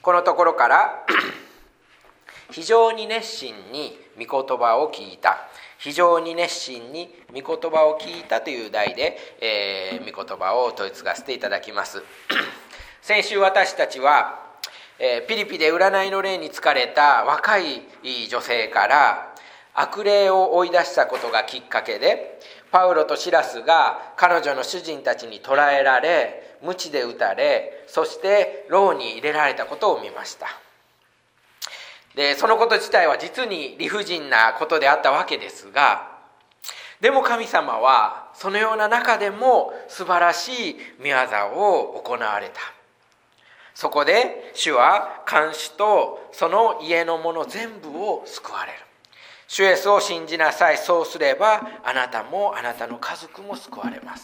このところから非常に熱心に御言葉を聞いた、非常に熱心に御言葉を聞いたという題で、御言葉を問い継がせていただきます。先週私たちは、ピリピで占いの霊に疲れた若い女性から悪霊を追い出したことがきっかけで、パウロとシラスが彼女の主人たちに捕らえられ、鞭で打たれ、そして牢に入れられたことを見ました。でそのこと自体は実に理不尽なことであったわけですが、でも神様はそのような中でも素晴らしい御業を行われた。そこで主は看守とその家の者全部を救われる。主イエスを信じなさい、そうすればあなたもあなたの家族も救われます。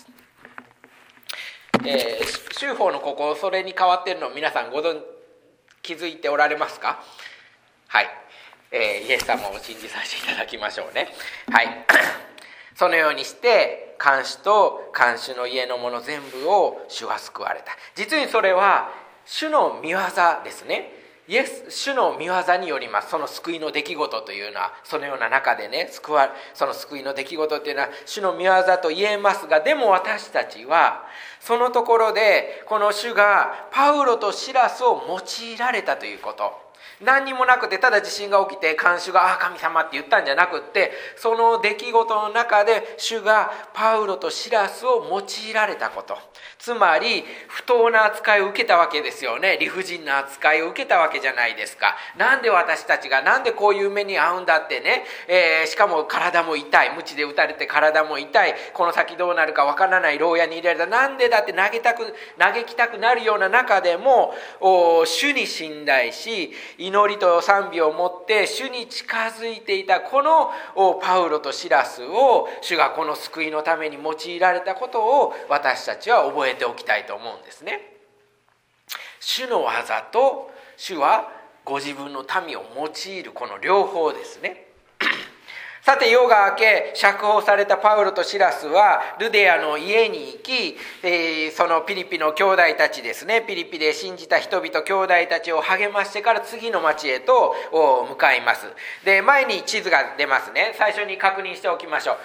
修法のここ、それに変わっているのを皆さん気づいておられますか？はい、イエス様を信じさせていただきましょうね。はい、そのようにして看守と看守の家の者全部を主は救われた。実にそれは主の御業ですね。主の御業によります。その救いの出来事というのは、そのような中でね、その救いの出来事というのは主の御業と言えますが、でも私たちはそのところでこの主がパウロとシラスを用いられたということ、何にもなくて、ただ地震が起きて看守が神様って言ったんじゃなくって、その出来事の中で主がパウロとシラスを用いられたこと、つまり不当な扱いを受けたわけですよね。理不尽な扱いを受けたわけじゃないですか。なんで私たちがなんでこういう目に遭うんだってね、しかも体も痛い、鞭で打たれて体も痛い、この先どうなるかわからない牢屋に入れられた、なんでだって嘆きたくなるような中でも主に信頼し、祈りと賛美を持って主に近づいていたこのパウロとシラスを主がこの救いのために用いられたことを私たちは覚えておきたいと思うんですね。主の技と主はご自分の民を用いる、この両方ですね。さて夜が明け、釈放されたパウロとシラスはルデアの家に行き、そのピリピの兄弟たちですね、ピリピで信じた人々兄弟たちを励ましてから次の町へと向かいます。で、前に地図が出ますね。最初に確認しておきましょう。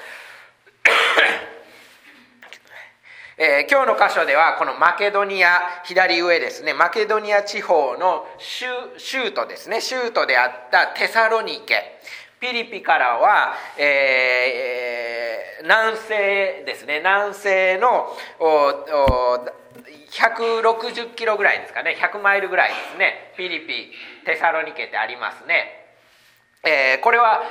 今日の箇所ではこのマケドニア、左上ですね、マケドニア地方の州都ですね、州都であったテサロニケ、ピリピからは、南西ですね、南西の160キロぐらいですかね、100マイルぐらいですね、ピリピ、テサロニケってありますね。これは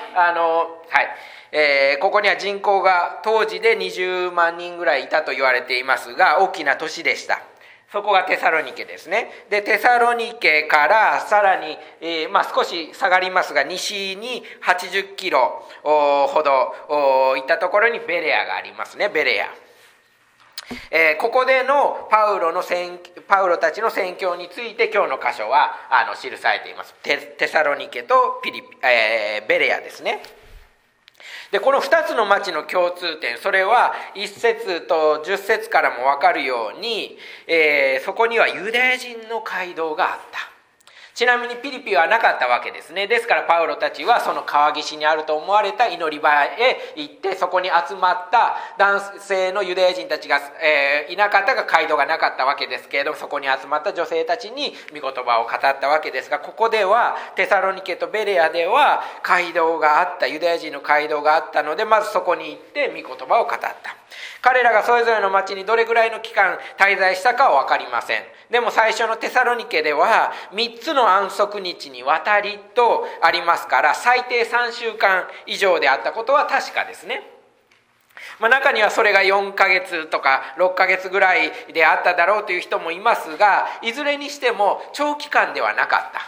ここには人口が当時で20万人ぐらいいたと言われていますが、大きな都市でした。そこがテサロニケですね。で、テサロニケからさらに、少し下がりますが、西に80キロほどいったところにベレアがありますね。ベレア。ここでのパウロたちの宣教について今日の箇所は記されています。テサロニケとベレアですね。で、この2つの町の共通点、それは1節と10節からも分かるように、そこにはユダヤ人の街道があった。ちなみにピリピはなかったわけですね。ですからパウロたちはその川岸にあると思われた祈り場へ行って、そこに集まった男性のユダヤ人たちが、いなかったが街道がなかったわけですけれども、そこに集まった女性たちに御言葉を語ったわけですが、ここではテサロニケとベレアでは街道があった、ユダヤ人の街道があったので、まずそこに行って御言葉を語った。彼らがそれぞれの町にどれぐらいの期間滞在したかは分かりません。でも最初のテサロニケでは3つの安息日にわたりとありますから、最低3週間以上であったことは確かですね。中にはそれが4ヶ月とか6ヶ月ぐらいであっただろうという人もいますが、いずれにしても長期間ではなかった。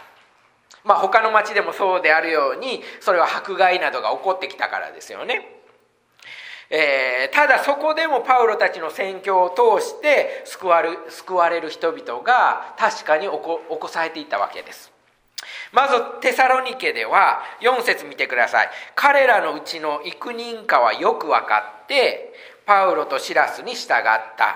他の町でもそうであるように、それは迫害などが起こってきたからですよね。ただそこでもパウロたちの宣教を通して救われる人々が確かに起こされていったわけです。まずテサロニケでは4節見てください。彼らのうちの幾人かはよく分かって、 パウロとシラスに従った。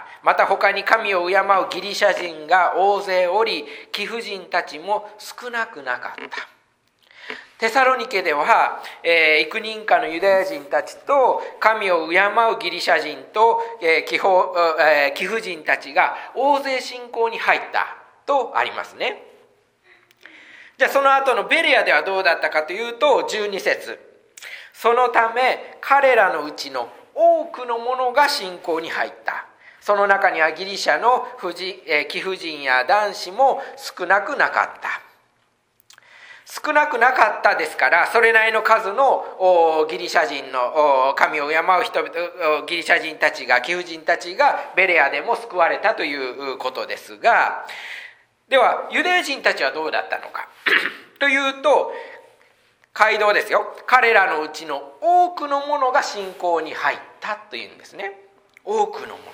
また他に神を敬うギリシャ人が大勢おり、貴婦人たちも少なくなかった。テサロニケでは、幾人かのユダヤ人たちと神を敬うギリシャ人と、貴婦人たちが大勢信仰に入ったとありますね。じゃあその後のベレアではどうだったかというと、12節。そのため彼らのうちの多くの者が信仰に入った。その中にはギリシャの貴婦人や男子も少なくなかった。少なくなかったですから、それなりの数のギリシャ人の神を敬う人々、ギリシャ人たちが、貴婦人たちがベレアでも救われたということですが、ではユダヤ人たちはどうだったのかというと、街道ですよ。彼らのうちの多くの者が信仰に入ったというんですね。多くの者が。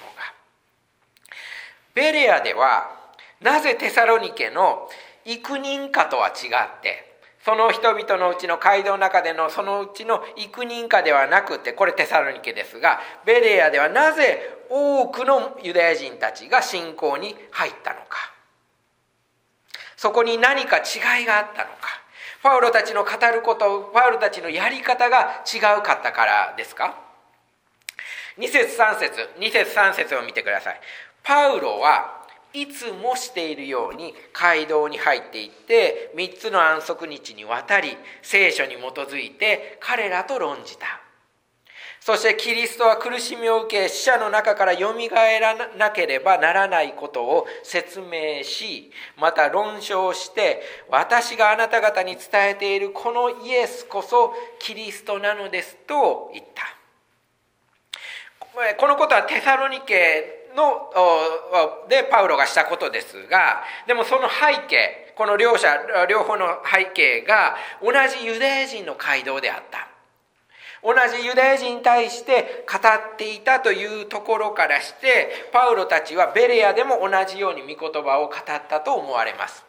ベレアではなぜテサロニケの幾人かとは違って、その人々のうちの街道の中でのそのうちの幾人かではなくて、これテサロニケですが、ベレアではなぜ多くのユダヤ人たちが信仰に入ったのか。そこに何か違いがあったのか。パウロたちの語ること、パウロたちのやり方が違うかったからですか。2節3節を見てください。パウロはいつもしているように街道に入っていって、3つの安息日にわたり聖書に基づいて彼らと論じた。そしてキリストは苦しみを受け、死者の中からよみがえらなければならないことを説明し、また論証して、私があなた方に伝えているこのイエスこそキリストなのですと言った。このことはテサロニケでパウロがしたことですが、でもその背景、この両方の背景が同じユダヤ人の街道であった。同じユダヤ人に対して語っていたというところからして、パウロたちはベレアでも同じように御言葉を語ったと思われます。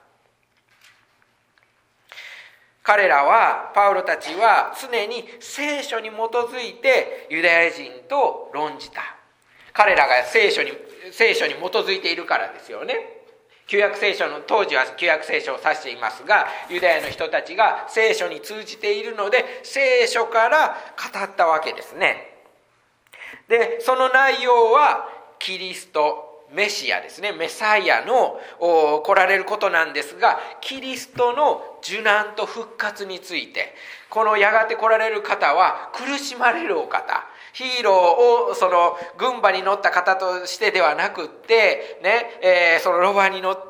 パウロたちは常に聖書に基づいてユダヤ人と論じた。彼らが聖書に基づいているからですよね。旧約聖書の、当時は旧約聖書を指していますが、ユダヤの人たちが聖書に通じているので、聖書から語ったわけですね。で、その内容はキリスト、メシアですね、メサイアの来られることなんですが、キリストの受難と復活について、このやがて来られる方は苦しまれるお方、ヒーローをその軍馬に乗った方としてではなくってね、そのロバに乗って、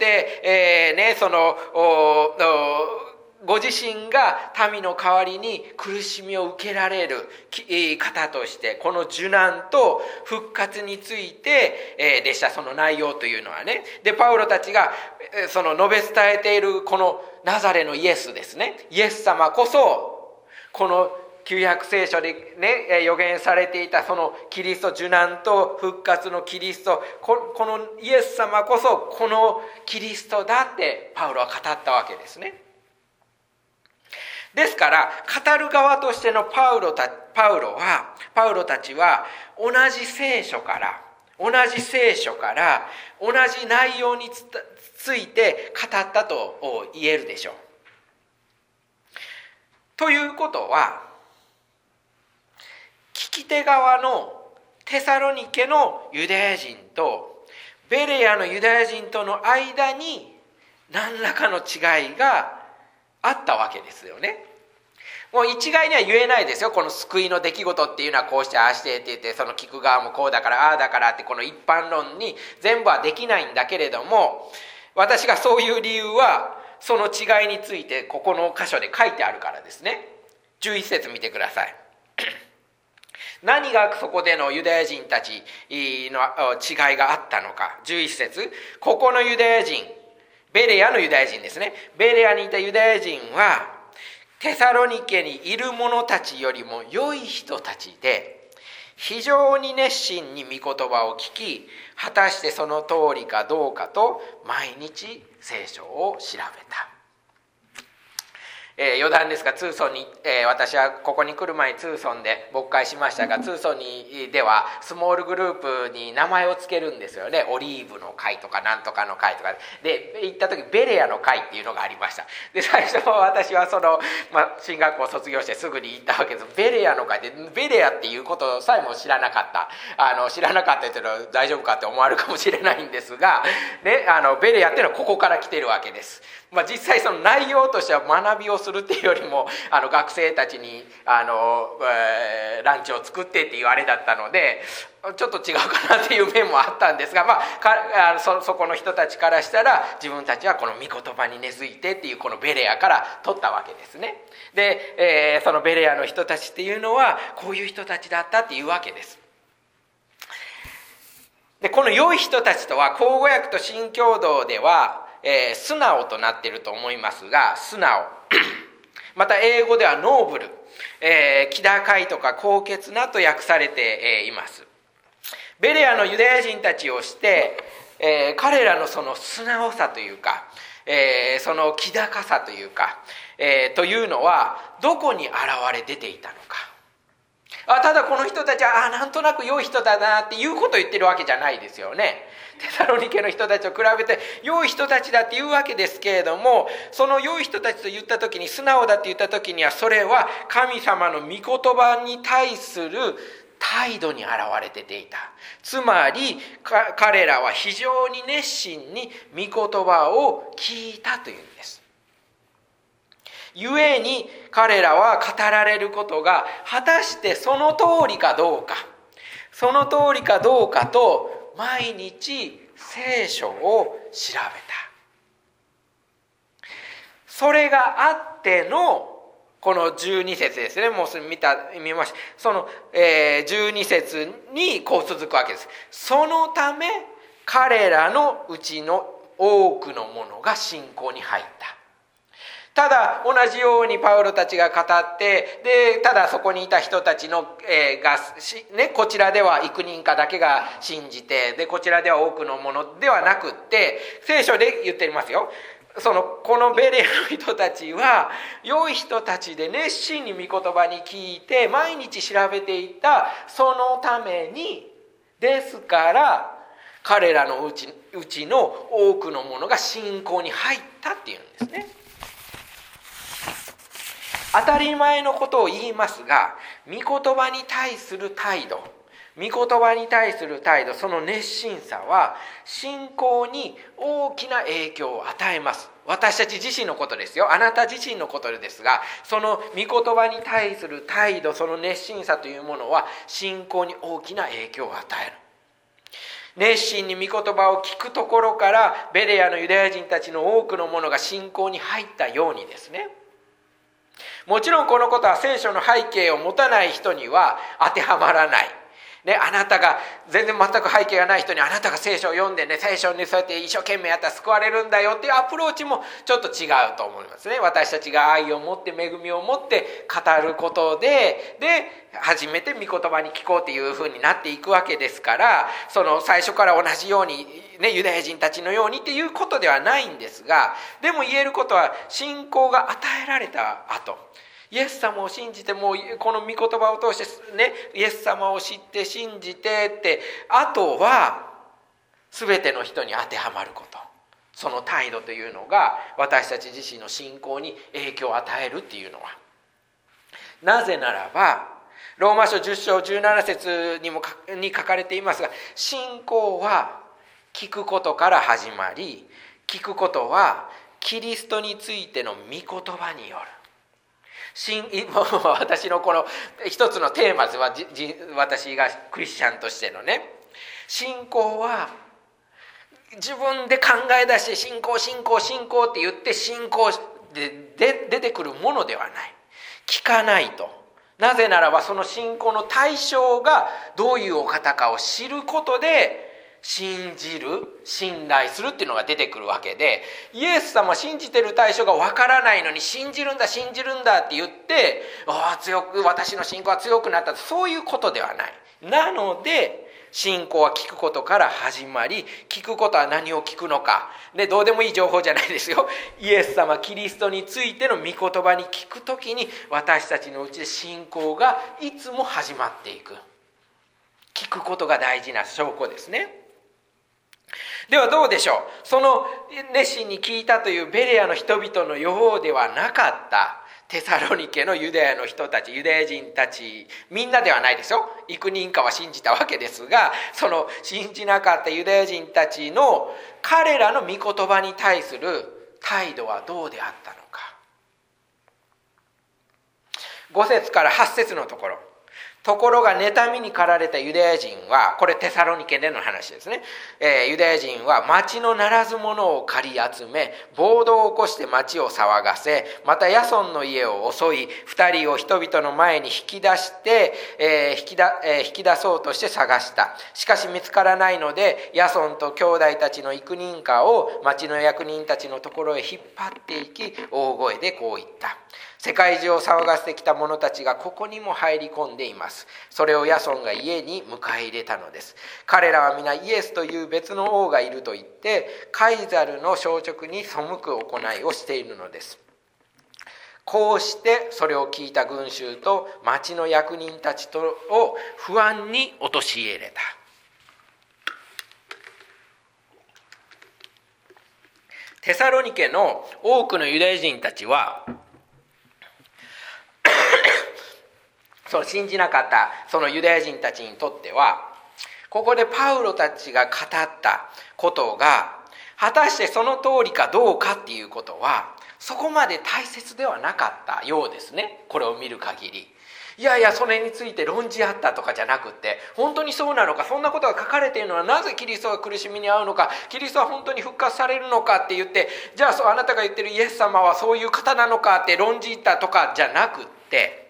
ご自身が民の代わりに苦しみを受けられる方として、この受難と復活についてでした。その内容というのはね。で、パウロたちがその述べ伝えているこのナザレのイエスですね。イエス様こそ、この旧約聖書でね、予言されていたそのキリスト、受難と復活のキリスト、このイエス様こそこのキリストだってパウロは語ったわけですね。ですから語る側としてのパウロたちは同じ聖書から同じ内容について語ったと言えるでしょう。ということは、聞き手側のテサロニケのユダヤ人とベレアのユダヤ人との間に何らかの違いがあったわけですよね。もう一概には言えないですよ。この救いの出来事っていうのはこうしてああしてって言って、その聞く側もこうだからああだからって、この一般論に全部はできないんだけれども、私がそういう理由はその違いについてここの箇所で書いてあるからですね。11節見てください。何がそこでのユダヤ人たちの違いがあったのか。11節、ここのユダヤ人、ベレアのユダヤ人ですね。ベレアにいたユダヤ人はテサロニケにいる者たちよりも良い人たちで、非常に熱心に御言葉を聞き、果たしてその通りかどうかと毎日聖書を調べた。 余談ですがツーソンに、私はここに来る前にツーソンで牧会しましたが、ツーソンではスモールグループに名前を付けるんですよね。オリーブの会とかなんとかの会とかで行った時ベレアの会っていうのがありました。で最初私は進学校を卒業してすぐに行ったわけです。ベレアの会でベレアっていうことさえも知らなかった。知らなかったっていうのは大丈夫かって思われるかもしれないんですが、ね、ベレアっていうのはここから来てるわけです。実際その内容としては学びをするっていうよりも学生たちにランチを作ってっていうあれだったのでちょっと違うかなっていう面もあったんですが、そこの人たちからしたら自分たちはこの御言葉に根付いてっていうこのベレアから取ったわけですね。で、そのベレアの人たちっていうのはこういう人たちだったっていうわけです。でこの良い人たちとは口語訳と新共同では素直となっていると思いますが、素直また英語ではノーブル、気高いとか高潔なと訳されています。ベレアのユダヤ人たちをして、彼らのその素直さというか、その気高さというか、というのはどこに現れ出ていたのか。ただこの人たちはなんとなく良い人だなっていうことを言ってるわけじゃないですよね。テサロニケの人たちを比べて良い人たちだって言うわけですけれども、その良い人たちと言った時に素直だって言った時にはそれは神様の御言葉に対する態度に現れていた。つまり彼らは非常に熱心に御言葉を聞いたというんです。故に彼らは語られることが果たしてその通りかどうかと毎日聖書を調べた。それがあってのこの12節ですね。もう見ました。その、12節にこう続くわけです。そのため彼らのうちの多くのものが信仰に入った。ただ同じようにパウロたちが語って、でただそこにいた人たちの、こちらでは幾人かだけが信じて、でこちらでは多くのものではなくって、聖書で言っていますよ。このベレアの人たちは良い人たちで熱心に御言葉に聞いて毎日調べていた。そのためにですから彼らのうちの多くのものが信仰に入ったっていうんですね。当たり前のことを言いますが、御言葉に対する態度、その熱心さは信仰に大きな影響を与えます。私たち自身のことですよ。あなた自身のことですが、その御言葉に対する態度、その熱心さというものは信仰に大きな影響を与える。熱心に御言葉を聞くところからベレアのユダヤ人たちの多くのものが信仰に入ったようにですね。もちろんこのことは聖書の背景を持たない人には当てはまらない。ね、あなたが全然全く背景がない人にあなたが聖書を読んでね、聖書にそうやって一生懸命やったら救われるんだよっていうアプローチもちょっと違うと思いますね。私たちが愛を持って恵みを持って語ることで初めて御言葉に聞こうっていう風になっていくわけですから、その最初から同じようにね、ユダヤ人たちのようにっていうことではないんですが、でも言えることは信仰が与えられた後、イエス様を信じて、もうこの御言葉を通してね、イエス様を知って信じてって、あとは全ての人に当てはまること、その態度というのが私たち自身の信仰に影響を与えるっていうのは、なぜならばローマ書10章17節に書かれていますが、信仰は聞くことから始まり、聞くことはキリストについての御言葉による。私のこの一つのテーマは、私がクリスチャンとしてのね、信仰は自分で考え出して信仰って言って信仰で出てくるものではない。聞かないと。なぜならばその信仰の対象がどういうお方かを知ることで信じる、信頼するっていうのが出てくるわけで、イエス様信じてる対象がわからないのに信じるんだって言って、私の信仰は強くなった、そういうことではない。なので信仰は聞くことから始まり、聞くことは何を聞くのか、でどうでもいい情報じゃないですよ。イエス様キリストについての御言葉に聞くときに、私たちのうちで信仰がいつも始まっていく。聞くことが大事な証拠ですね。ではどうでしょう。その熱心に聞いたというベレアの人々のようではなかったテサロニケのユダヤの人たち、ユダヤ人たち、みんなではないですよ。幾人かは信じたわけですが、その信じなかったユダヤ人たちの彼らの御言葉に対する態度はどうであったのか。5節から8節のところ。ところが妬みに駆られたユダヤ人は、これテサロニケでの話ですね、ユダヤ人は町のならず者を借り集め、暴動を起こして町を騒がせ、またヤソンの家を襲い、2人を人々の前に引き出して、引き出そうとして探した。しかし見つからないので、ヤソンと兄弟たちの幾人かを町の役人たちのところへ引っ張っていき、大声でこう言った。世界中を騒がせてきた者たちがここにも入り込んでいます。それをヤソンが家に迎え入れたのです。彼らは皆イエスという別の王がいると言って、カイザルの消直に背く行いをしているのです。こうしてそれを聞いた群衆と町の役人たちとを不安に陥れた。テサロニケの多くのユダヤ人たちはその信じなかったそのユダヤ人たちにとっては、ここでパウロたちが語ったことが果たしてその通りかどうかっていうことはそこまで大切ではなかったようですね。これを見る限り、いやいやそれについて論じ合ったとかじゃなくって、本当にそうなのか、そんなことが書かれているのはなぜキリストが苦しみに遭うのか、キリストは本当に復活されるのかって言って、じゃああなたが言ってるイエス様はそういう方なのかって論じたとかじゃなくって、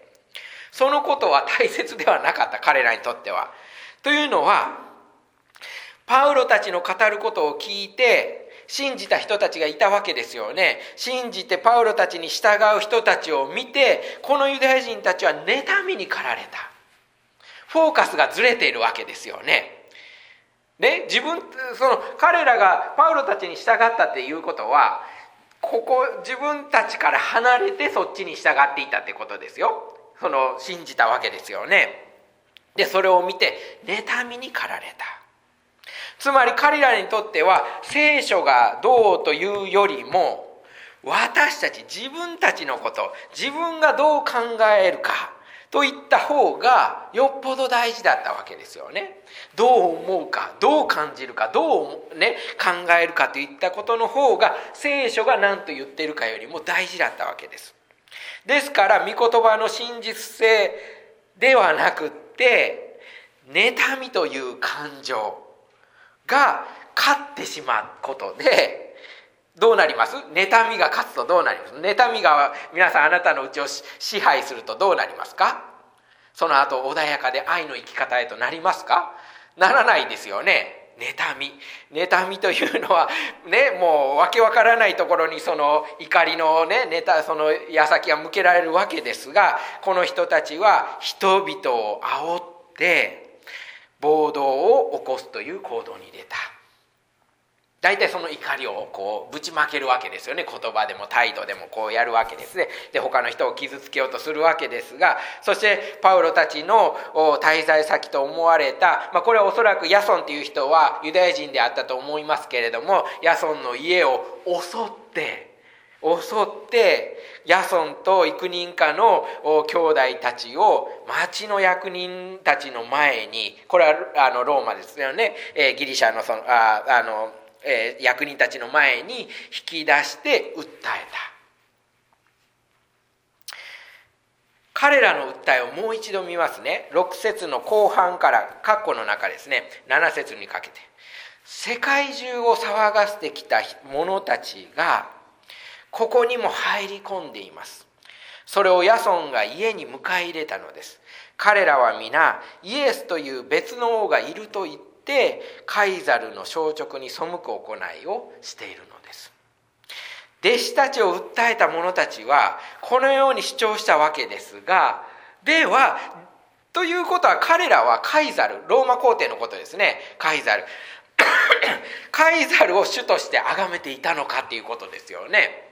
そのことは大切ではなかった、彼らにとっては。というのは、パウロたちの語ることを聞いて信じた人たちがいたわけですよね。信じてパウロたちに従う人たちを見て、このユダヤ人たちは妬みに駆られた。フォーカスがずれているわけですよね。で、彼らがパウロたちに従ったっていうことは、自分たちから離れてそっちに従っていたってことですよ。信じたわけですよね。で、それを見て妬みに駆られた。つまり彼らにとっては聖書がどうというよりも、私たち自分たちのこと、自分がどう考えるかといった方がよっぽど大事だったわけですよね。どう思うか、どう感じるか、どう考えるかといったことの方が聖書が何と言っているかよりも大事だったわけです。ですから御言葉の真実性ではなくって、妬みという感情が勝ってしまうことでどうなります？妬みが勝つとどうなります？妬みが皆さんあなたのうちを支配するとどうなりますか？その後穏やかで愛の生き方へとなりますか？ならないですよね。妬みというのはね、もうわけわからないところにその怒りのその矢先が向けられるわけですが、この人たちは人々を煽って暴動を起こすという行動に出た。大体その怒りをぶちまけるわけですよね。言葉でも態度でもやるわけですね。で、他の人を傷つけようとするわけですが、そしてパウロたちの滞在先と思われた、これはおそらくヤソンという人はユダヤ人であったと思いますけれども、ヤソンの家を襲ってヤソンと幾人かの兄弟たちを町の役人たちの前に、これはローマですよね、ギリシャの役人たちの前に引き出して訴えた。彼らの訴えをもう一度見ますね。6節の後半から括弧の中ですね、7節にかけて、世界中を騒がせてきた者たちがここにも入り込んでいます。それをヤソンが家に迎え入れたのです。彼らは皆イエスという別の王がいると言ってカイザルの消直に背く行いをしているのです。弟子たちを訴えた者たちはこのように主張したわけですが、ではということは彼らはカイザル、ローマ皇帝のことですね、カイザルカイザルを主として崇めていたのかっていうことですよね。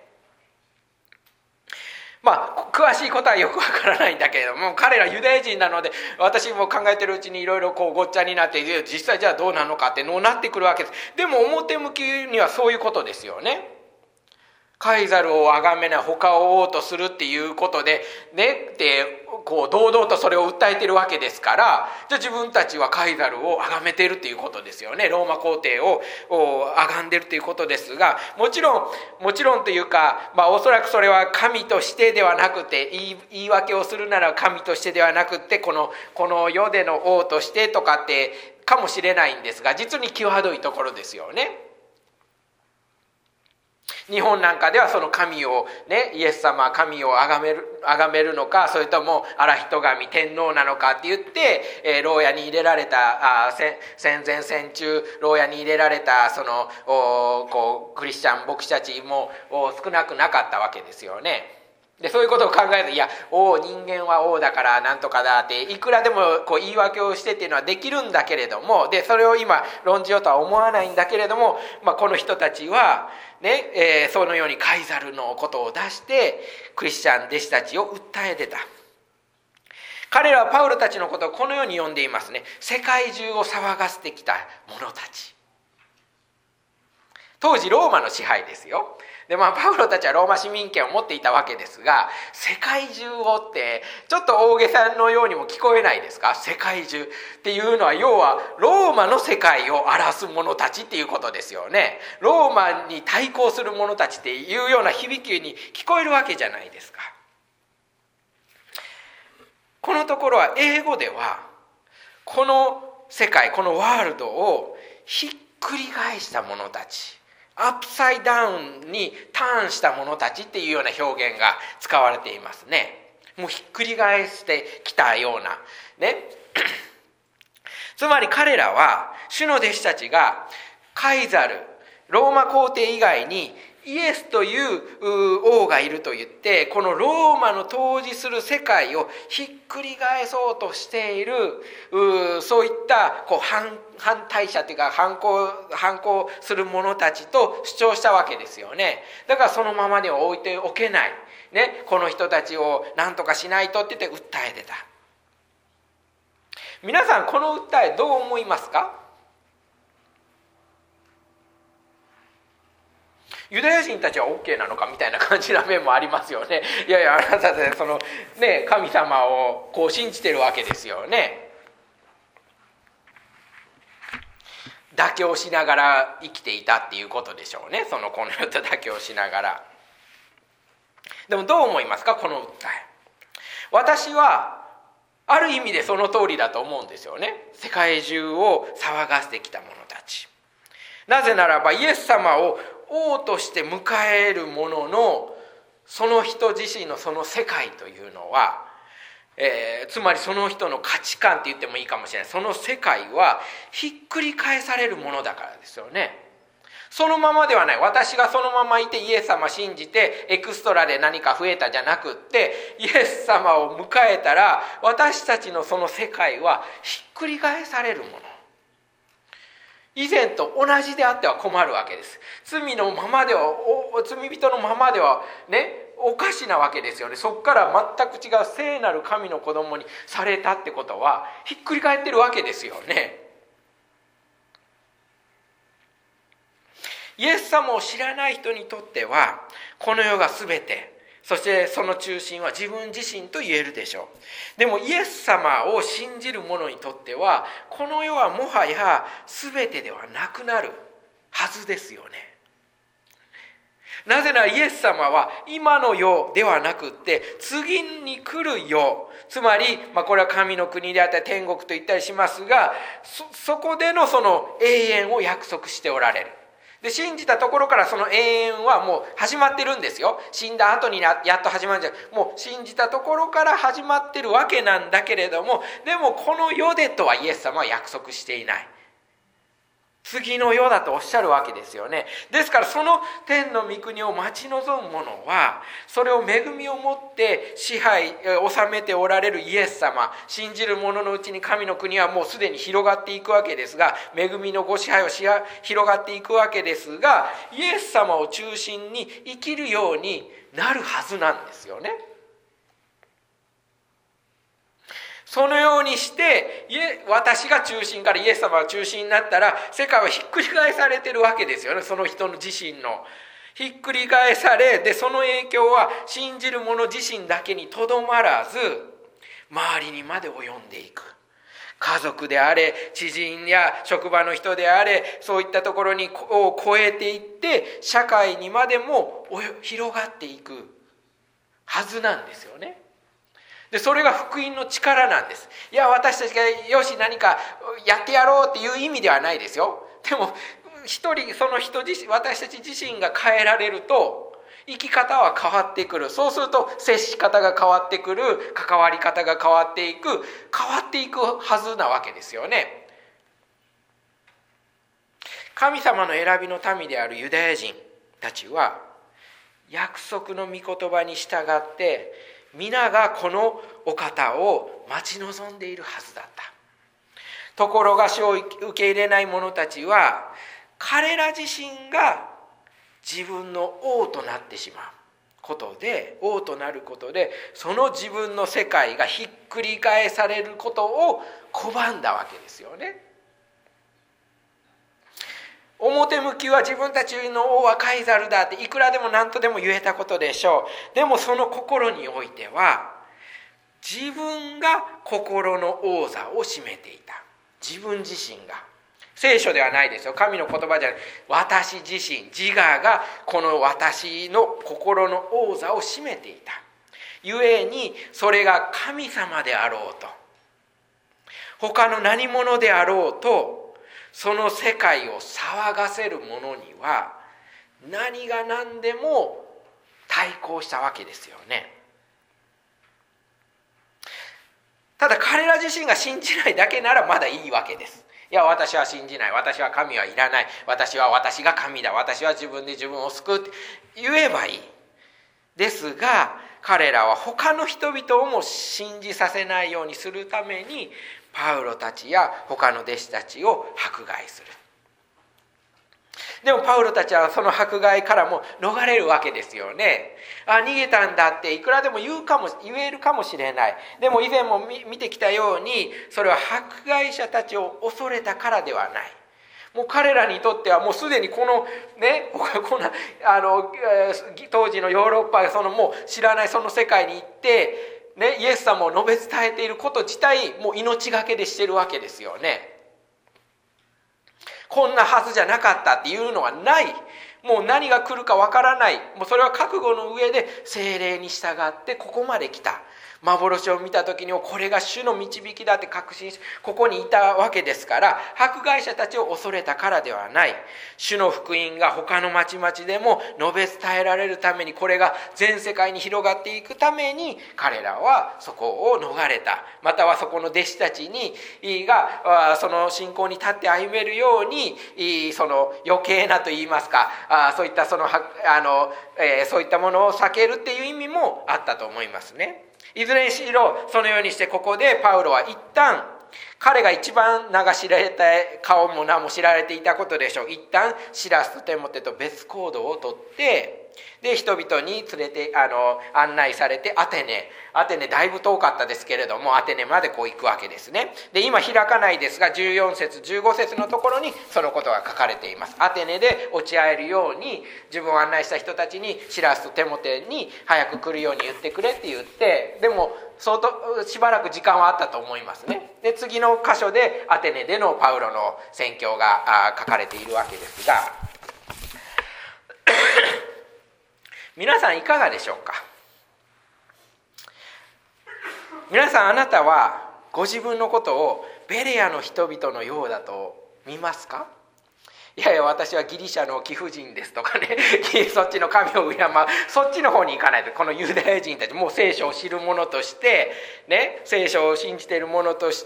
詳しいことはよくわからないんだけれども、彼らユダヤ人なので、私も考えてるうちにいろいろごっちゃになって、実際じゃあどうなのかってのなってくるわけです。でも表向きにはそういうことですよね。カイザルを崇めない、他を王とするっていうことでねって堂々とそれを訴えてるわけですから、じゃあ自分たちはカイザルを崇めてるっていうことですよね。ローマ皇帝を崇んでるということですが、もちろんというか、おそらくそれは神としてではなくて、言い訳をするなら神としてではなくて、この世での王としてとかってかもしれないんですが、実に際どいところですよね。日本なんかではその神をね、イエス様は神を崇めるのか、それとも現人神天皇なのかって言って、牢屋に入れられた戦前戦中牢屋に入れられたそのクリスチャン牧師たちも少なくなかったわけですよね。でそういうことを考えると、いや人間は王だからなんとかだっていくらでも言い訳をしてっていうのはできるんだけれども、でそれを今論じようとは思わないんだけれども、この人たちはね、そのようにカイザルのことを出してクリスチャン弟子たちを訴え出た。彼らはパウロたちのことをこのように呼んでいますね。世界中を騒がせてきた者たち。当時ローマの支配ですよ。でパウロたちはローマ市民権を持っていたわけですが、世界中をってちょっと大げさのようにも聞こえないですか。世界中っていうのは要はローマの世界を表す者たちっていうことですよね。ローマに対抗する者たちっていうような響きに聞こえるわけじゃないですか。このところは英語ではこの世界、このワールドをひっくり返した者たち、アップサイダウンにターンした者たちっていうような表現が使われていますね。もうひっくり返してきたようなねつまり彼らは主の弟子たちがカイザル、ローマ皇帝以外にイエスという王がいると言って、このローマの統治する世界をひっくり返そうとしているそういった反対者というか反抗する者たちと主張したわけですよね。だからそのままでは置いておけない、ね、この人たちを何とかしないとって言って訴え出た。皆さんこの訴えどう思いますか？ユダヤ人たちは OK なのかみたいな感じな面もありますよね。いやいや、あなたで神様を信じてるわけですよね。妥協しながら生きていたっていうことでしょうね。この世と妥協しながら。でもどう思いますか、この訴え。私はある意味でその通りだと思うんですよね。世界中を騒がせてきた者たち。なぜならばイエス様を王として迎える者のその人自身のその世界というのは、つまりその人の価値観って言ってもいいかもしれない。その世界はひっくり返されるものだからですよね。そのままではない。私がそのままいてイエス様信じてエクストラで何か増えたじゃなくって、イエス様を迎えたら私たちのその世界はひっくり返されるもの。以前と同じであっては困るわけです。罪人のままではね、おかしなわけですよね。そこから全く違う聖なる神の子供にされたってことはひっくり返ってるわけですよね。イエス様を知らない人にとってはこの世が全て、そしてその中心は自分自身と言えるでしょう。でもイエス様を信じる者にとってはこの世はもはや全てではなくなるはずですよね。なぜならイエス様は今の世ではなくって次に来る世、つまりこれは神の国であったり天国と言ったりしますが、そこでのその永遠を約束しておられる。で信じたところからその永遠はもう始まってるんですよ。死んだ後にやっと始まるんじゃない、もう信じたところから始まってるわけなんだけれども、でもこの世でとはイエス様は約束していない。 次の世だとおっしゃるわけですよね。ですからその天の御国を待ち望む者は、それを恵みを持って支配治めておられるイエス様、信じる者のうちに神の国はもうすでに広がっていくわけですが、恵みのご支配を広がっていくわけですが、イエス様を中心に生きるようになるはずなんですよね。そのようにして私が中心からイエス様が中心になったら、世界はひっくり返されてるわけですよね。その人の自身のひっくり返され、でその影響は信じる者自身だけにとどまらず、周りにまで及んでいく。家族であれ、知人や職場の人であれ、そういったところを超えていって社会にまでも広がっていくはずなんですよね。でそれが福音の力なんです。いや、私たちがよし何かやってやろうっていう意味ではないですよ。でも一人その人自身、私たち自身が変えられると生き方は変わってくる。そうすると接し方が変わってくる、関わり方が変わっていくはずなわけですよね。神様の選びの民であるユダヤ人たちは約束の御言葉に従って皆がこのお方を待ち望んでいるはずだった。ところが主を受け入れない者たちは、彼ら自身が自分の王となってしまうことで、王となることで、その自分の世界がひっくり返されることを拒んだわけですよね。表向きは自分たちの王はカイザルだっていくらでも何とでも言えたことでしょう。でもその心においては、自分が心の王座を占めていた。自分自身が。聖書ではないですよ。神の言葉じゃない。私自身、自我がこの私の心の王座を占めていた。ゆえにそれが神様であろうと、他の何者であろうと、その世界を騒がせる者には何が何でも対抗したわけですよね。ただ彼ら自身が信じないだけならまだいいわけです。いや、私は信じない、私は神はいらない、私が神だ、私は自分で自分を救うって言えばいい。ですが彼らは他の人々をも信じさせないようにするために、パウロたちや他の弟子たちを迫害する。でもパウロたちはその迫害からも逃れるわけですよね。逃げたんだっていくらでも言えるかもしれない。でも以前も見てきたように、それは迫害者たちを恐れたからではない。もう彼らにとってはもうすでにこのね、当時のヨーロッパがもう知らないその世界に行ってイエス様を述べ伝えていること自体もう命がけでしてるわけですよね。こんなはずじゃなかったっていうのはない。もう何が来るかわからない。もうそれは覚悟の上で聖霊に従ってここまで来た。幻を見た時にもこれが主の導きだって確信し、ここにいたわけですから、迫害者たちを恐れたからではない。主の福音が他の町々でも述べ伝えられるために、これが全世界に広がっていくために彼らはそこを逃れた。またはそこの弟子たちがその信仰に立って歩めるように、その余計なといいますか、そういったそういったものを避けるっていう意味もあったと思いますね。いずれにしろそのようにして、ここでパウロは一旦彼が一番名が知られた、顔も名も知られていたことでしょう。一旦シラスとテモテと別行動をとって、で人々に連れて案内されてアテネだいぶ遠かったですけれども、アテネまでこう行くわけですね。で今開かないですが、14節15節のところにそのことが書かれています。アテネで落ち合えるように自分を案内した人たちに、シラスとテモテに早く来るように言ってくれって言って、でも相当しばらく時間はあったと思いますね。で次の箇所でアテネでのパウロの宣教が書かれているわけですが皆さんいかがでしょうか。皆さん、あなたはご自分のことをベレアの人々のようだと見ますか？ いやいや私はギリシャの貴婦人ですとかねそっちの神を敬うそっちの方に行かないと。このユダヤ人たちもう聖書を知る者としてね、聖書を信じている者として、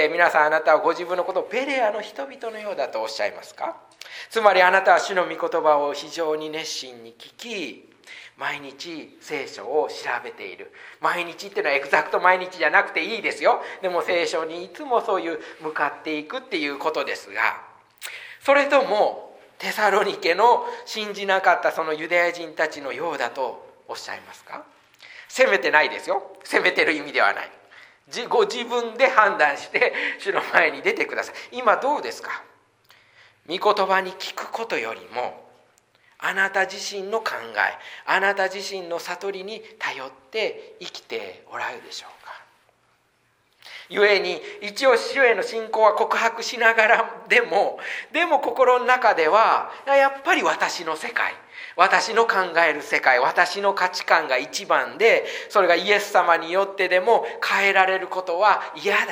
皆さんあなたはご自分のことをペレアの人々のようだとおっしゃいますか。つまりあなたは主の御言葉を非常に熱心に聞き、毎日聖書を調べている。毎日っていうのはエグザクト毎日じゃなくていいですよ。でも聖書にいつもそういう向かっていくっていうことですが、それともテサロニケの信じなかったそのユダヤ人たちのようだとおっしゃいますか。責めてないですよ。責めてる意味ではない。ご自分で判断して主の前に出てください。今どうですか。御言葉に聞くことよりもあなた自身の考え、あなた自身の悟りに頼って生きておられるでしょうか。故に一応主への信仰は告白しながらでも心の中ではやっぱり私の世界、私の考える世界、私の価値観が一番で、それがイエス様によってでも変えられることは嫌だって、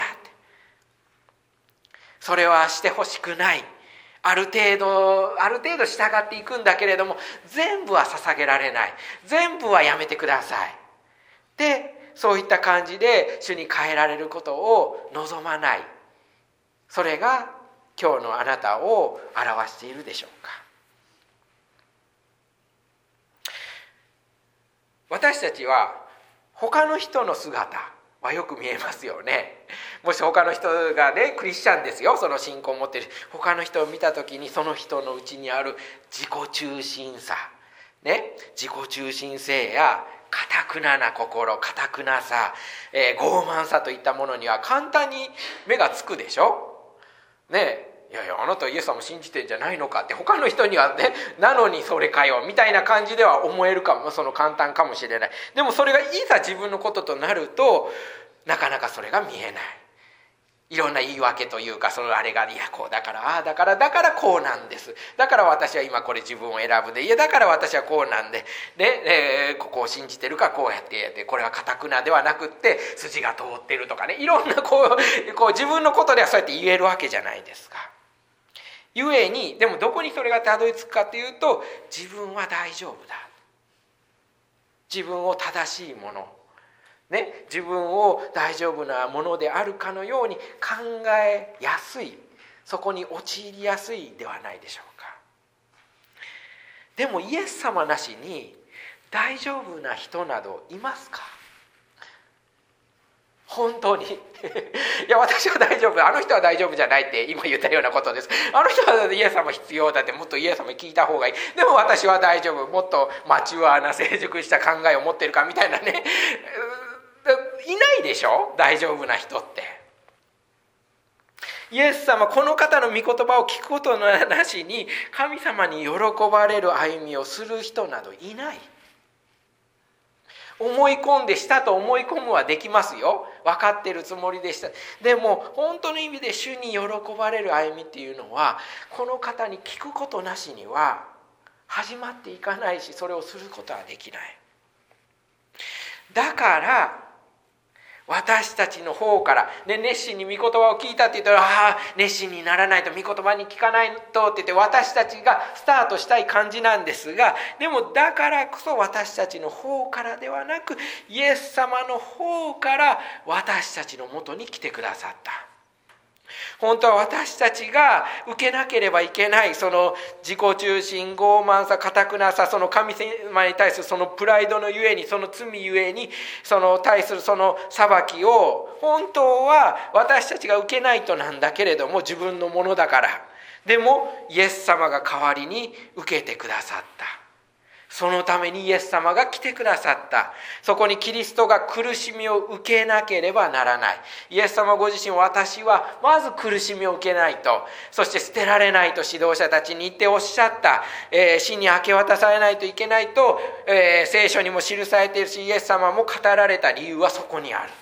それはしてほしくない、ある程度従っていくんだけれども全部は捧げられない、全部はやめてくださいで、そういった感じで主に変えられることを望まない、それが今日のあなたを表しているでしょうか。私たちは他の人の姿はよく見えますよね。もし他の人がねクリスチャンですよ、その信仰を持っている他の人を見た時にその人のうちにある自己中心さね、自己中心性や堅くなな心、堅くなさ、傲慢さといったものには簡単に目がつくでしょね。いやいやあなたイエス様信じてんじゃないのかって他の人にはね、なのにそれかよみたいな感じでは思えるかも、その簡単かもしれない。でもそれがいざ自分のこととなるとなかなかそれが見えない。いろんな言い訳というか、そのあれがいやこうだからああだからこうなんです、だから私は今これ自分を選ぶで、いやだから私はこうなんでここを信じてるかこうやってこれは堅くなではなくって筋が通ってるとかね、いろんなこう自分のことではそうやって言えるわけじゃないですか。ゆえにでもどこにそれがたどり着くかというと、自分は大丈夫だ、自分を正しいものね、自分を大丈夫なものであるかのように考えやすい、そこに陥りやすいではないでしょうか。でもイエス様なしに大丈夫な人などいますか。本当にいや私は大丈夫、あの人は大丈夫じゃないって今言ったようなことです。あの人はイエス様必要だって、もっとイエス様に聞いた方がいい、でも私は大丈夫、もっとマチュアな成熟した考えを持ってるかみたいなねいないでしょ、大丈夫な人って。イエス様この方の御言葉を聞くことなしに神様に喜ばれる歩みをする人などいない。思い込んでしたと思い込むはできますよ、分かってるつもりでした。でも本当の意味で主に喜ばれる歩みっていうのはこの方に聞くことなしには始まっていかないし、それをすることはできない。だから私たちの方から、ね、熱心に御言葉を聞いたって言ったら、熱心にならないと、御言葉に聞かないとって言って私たちがスタートしたい感じなんですが、でもだからこそ私たちの方からではなくイエス様の方から私たちのもとに来てくださった。本当は私たちが受けなければいけないその自己中心、傲慢さ、堅くなさ、その神様に対するそのプライドのゆえに、その罪ゆえにその対するその裁きを本当は私たちが受けないとなんだけれども、自分のものだから、でもイエス様が代わりに受けてくださった。そのためにイエス様が来てくださった。そこにキリストが苦しみを受けなければならない。イエス様ご自身、私はまず苦しみを受けないと、そして捨てられないと指導者たちに言っておっしゃった、死に明け渡されないといけないと、聖書にも記されているし、イエス様も語られた理由はそこにある。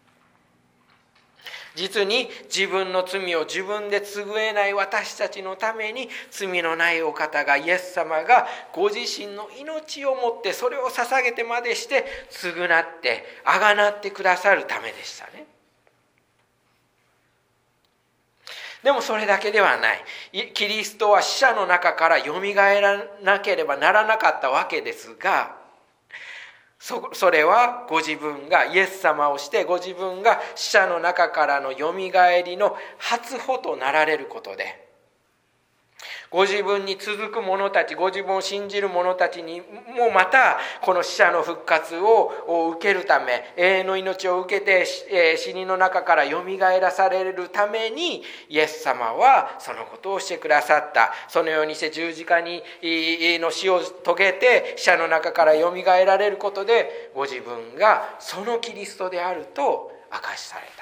実に自分の罪を自分で償えない私たちのために、罪のないお方が、イエス様がご自身の命をもってそれを捧げてまでして償ってあがなってくださるためでしたね。 でもそれだけではない。キリストは死者の中からよみがえらなければならなかったわけですが、それはご自分がイエス様をしてご自分が死者の中からのよみがえりの初歩となられることで、ご自分に続く者たち、ご自分を信じる者たちにもまたこの死者の復活を受けるため、永遠の命を受けて死人の中からよみがえらされるためにイエス様はそのことをしてくださった。そのようにして十字架の死を遂げて死者の中からよみがえられることで、ご自分がそのキリストであると証しされ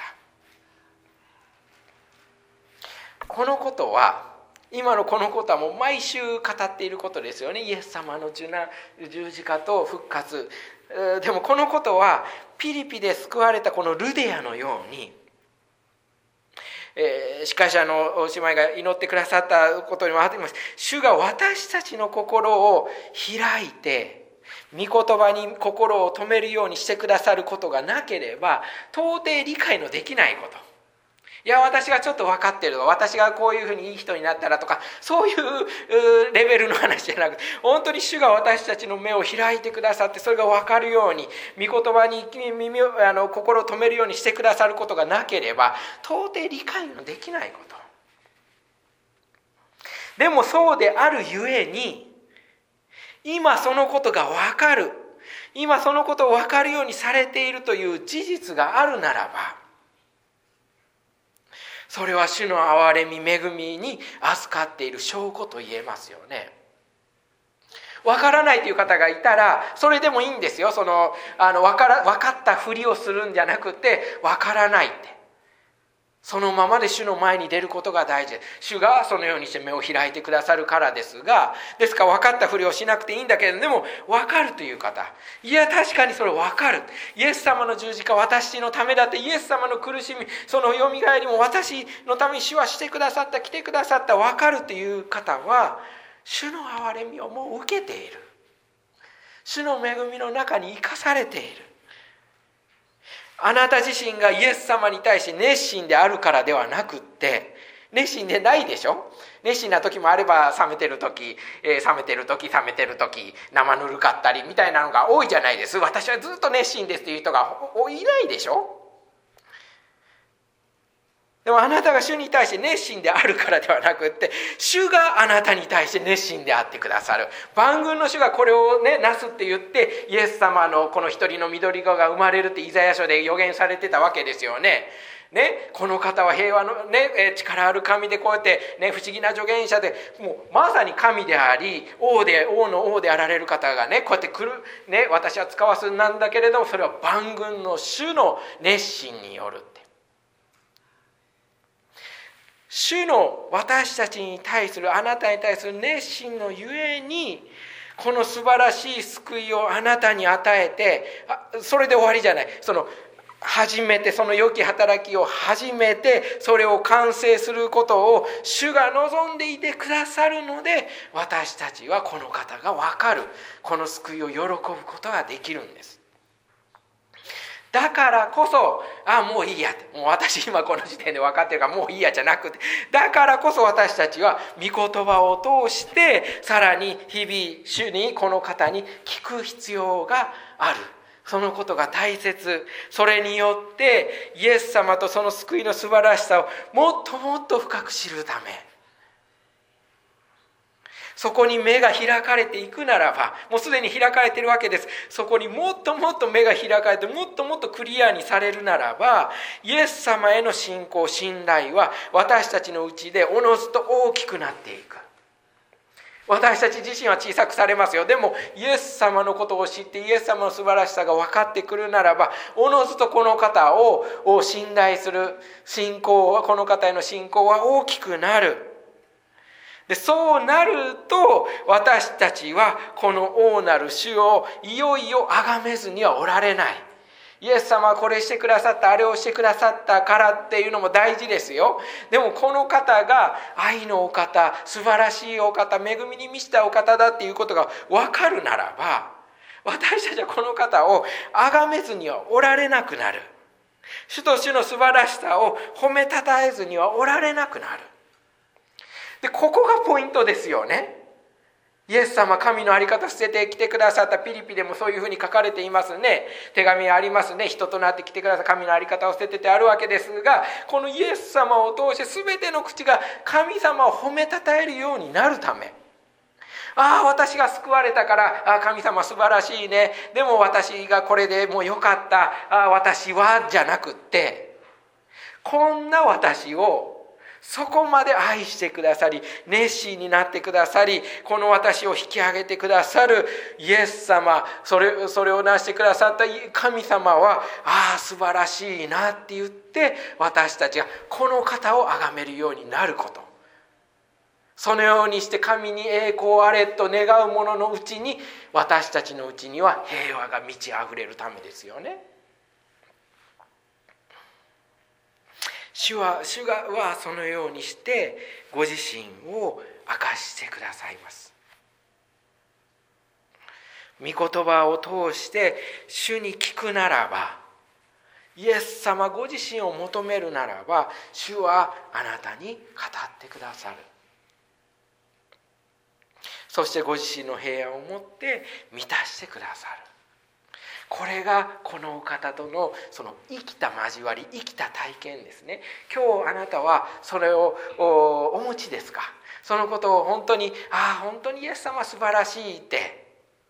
た。このことは、今のこのことはもう毎週語っていることですよね。イエス様の十字架と復活。でもこのことはピリピで救われたこのルデアのように、司会者の姉妹が祈ってくださったことにもあってます。主が私たちの心を開いて御言葉に心を止めるようにしてくださることがなければ到底理解のできないこと。いや、私がちょっと分かってるとか、私がこういうふうにいい人になったらとか、そういうレベルの話じゃなくて、本当に主が私たちの目を開いてくださって、それが分かるように御言葉に心を止めるようにしてくださることがなければ到底理解のできないこと。でもそうであるゆえに、今そのことが分かる、今そのことを分かるようにされているという事実があるならば、それは主の憐れみ恵みに預かっている証拠と言えますよね。分からないという方がいたらそれでもいいんですよ。分かったふりをするんじゃなくて、分からないってそのままで主の前に出ることが大事です。主がそのようにして目を開いてくださるからですが、ですから分かったふりをしなくていいんだけれど、でも分かるという方、いや確かにそれ分かる、イエス様の十字架私のためだって、イエス様の苦しみ、そのよみがえりも私のために主はしてくださった、来てくださった、分かるという方は主の憐れみをもう受けている、主の恵みの中に生かされている。あなた自身がイエス様に対して熱心であるからではなくって、熱心でないでしょ。熱心な時もあれば冷めてる時、生ぬるかったりみたいなのが多いじゃないです。私はずっと熱心ですという人がいないでしょ。でもあなたが主に対して熱心であるからではなくって、主があなたに対して熱心であってくださる。万軍の主がこれをなすって言って、イエス様のこの一人の緑子が生まれるってイザヤ書で予言されてたわけですよね。この方は平和の力ある神で、こうやって不思議な助言者で、もうまさに神であり王の王であられる方がこうやって来る私は使わすなんだけれども、それは万軍の主の熱心による。主の私たちに対する、あなたに対する熱心のゆえに、この素晴らしい救いをあなたに与えて、それで終わりじゃない。初めてその良き働きを始めて、それを完成することを主が望んでいてくださるので、私たちはこの方が分かる、この救いを喜ぶことができるんです。だからこそ、もういいやって、もう私今この時点で分かってるからもういいやじゃなくて、だからこそ私たちは御言葉を通してさらに日々主にこの方に聞く必要がある。そのことが大切。それによってイエス様とその救いの素晴らしさをもっともっと深く知るため、そこに目が開かれていくならば、もうすでに開かれているわけです。そこにもっともっと目が開かれて、もっともっとクリアにされるならば、イエス様への信仰、信頼は私たちのうちでおのずと大きくなっていく。私たち自身は小さくされますよ。でもイエス様のことを知って、イエス様の素晴らしさが分かってくるならば、おのずとこの方を信頼する信仰は、この方への信仰は大きくなる。でそうなると、私たちはこの大なる主をいよいよ崇めずにはおられない。イエス様はこれしてくださった、あれをしてくださったからっていうのも大事ですよ。でもこの方が愛のお方、素晴らしいお方、恵みに満ちたお方だっていうことが分かるならば、私たちはこの方を崇めずにはおられなくなる。主と主の素晴らしさを褒めたたえずにはおられなくなる。 でここがポイントですよね。イエス様、神の在り方捨ててきてくださった。ピリピでもそういうふうに書かれていますね。手紙ありますね。人となってきてくださった神の在り方を捨てててあるわけですが、このイエス様を通して全ての口が神様を褒めたたえるようになるため、私が救われたから、神様素晴らしいね、でも私がこれでもうよかった、私はじゃなくって、こんな私をそこまで愛してくださり、熱心になってくださり、この私を引き上げてくださるイエス様、それをなしてくださった神様は、素晴らしいなって言って、私たちがこの方を崇めるようになること。そのようにして神に栄光あれと願う者のうちに、私たちのうちには平和が満ち溢れるためですよね。主はそのようにしてご自身を明かしてくださいます。御言葉を通して主に聞くならば、イエス様ご自身を求めるならば、主はあなたに語ってくださる。そしてご自身の平安を持って満たしてくださる。これがこのお方とのその生きた交わり、生きた体験ですね。今日あなたはそれをお持ちですか？そのことを本当に本当にイエス様素晴らしいって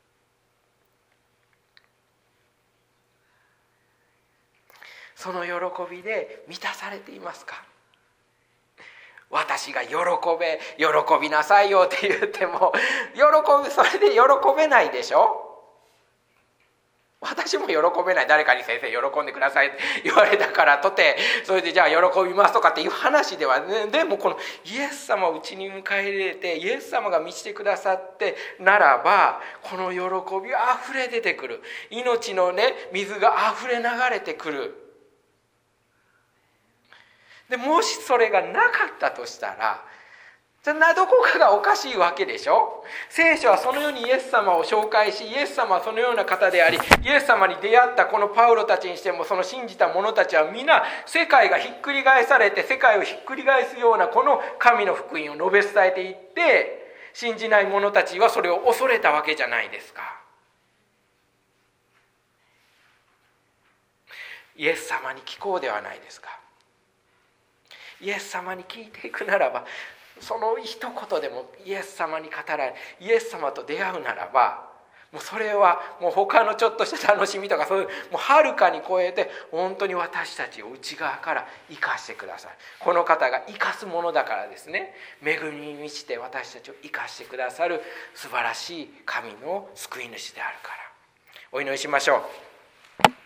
その喜びで満たされていますか？私が喜びなさいよって言ってもそれで喜べないでしょ。私も喜べない。誰かに先生喜んでくださいって言われたからとて、それでじゃあ喜びますとかっていう話ではね。でもこのイエス様をうちに迎え入れて、イエス様が満ちてくださってならば、この喜びはあふれ出てくる。命のね、水があふれ流れてくる。でもしそれがなかったとしたら、どこかがおかしいわけでしょ。聖書はそのようにイエス様を紹介し、イエス様はそのような方であり、イエス様に出会ったこのパウロたちにしても、その信じた者たちは皆世界がひっくり返されて、世界をひっくり返すようなこの神の福音を述べ伝えていって、信じない者たちはそれを恐れたわけじゃないですか。イエス様に聞こうではないですか。イエス様に聞いていくならば、その一言でもイエス様に語られ、イエス様と出会うならば、もうそれはもう他のちょっとした楽しみとか、そういうもうはるかに超えて、本当に私たちを内側から生かしてください。この方が生かすものだからですね。恵みに満ちて私たちを生かしてくださる素晴らしい神の救い主であるから。お祈りしましょう。